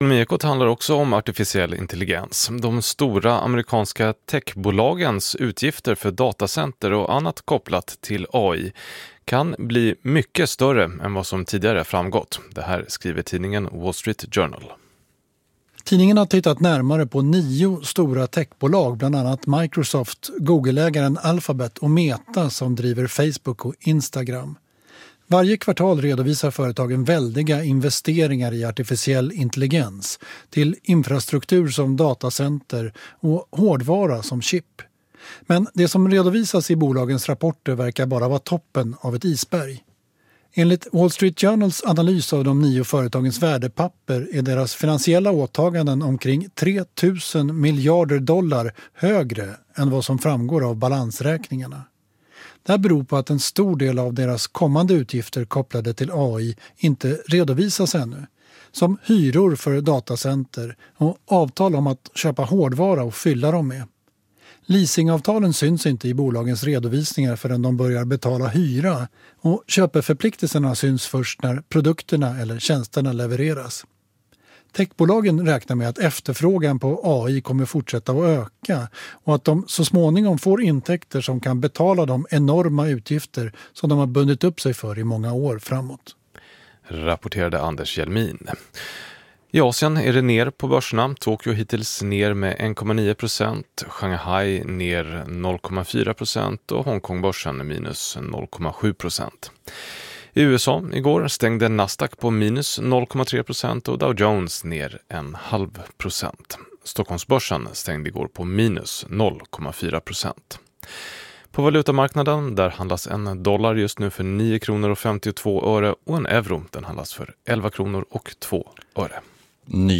Ekonomikot handlar också om artificiell intelligens. De stora amerikanska techbolagens utgifter för datacenter och annat kopplat till AI kan bli mycket större än vad som tidigare framgått. Det här skriver tidningen Wall Street Journal. Tidningen har tittat närmare på 9 stora techbolag, bland annat Microsoft, Google-ägaren Alphabet och Meta som driver Facebook och Instagram. Varje kvartal redovisar företagen väldiga investeringar i artificiell intelligens till infrastruktur som datacenter och hårdvara som chip. Men det som redovisas i bolagens rapporter verkar bara vara toppen av ett isberg. Enligt Wall Street Journals analys av de 9 företagens värdepapper är deras finansiella åtaganden omkring 3 000 miljarder dollar högre än vad som framgår av balansräkningarna. Det här beror på att en stor del av deras kommande utgifter kopplade till AI inte redovisas ännu, som hyror för datacenter och avtal om att köpa hårdvara och fylla dem med. Leasingavtalen syns inte i bolagens redovisningar förrän de börjar betala hyra och köpeförpliktelserna syns först när produkterna eller tjänsterna levereras. Techbolagen räknar med att efterfrågan på AI kommer fortsätta att öka och att de så småningom får intäkter som kan betala de enorma utgifter som de har bundit upp sig för i många år framåt. Rapporterade Anders Hjelmin. I Asien är det ner på börserna. Tokyo hittills ner med 1,9%, Shanghai ner 0,4% och Hongkongbörsen minus 0,7%. I USA igår stängde Nasdaq på minus 0,3% och Dow Jones ner 0,5%. Stockholmsbörsen stängde igår på minus 0,4%. På valutamarknaden där handlas en dollar just nu för 9 kronor och 52 öre och en euro den handlas för 11 kronor och 2 öre.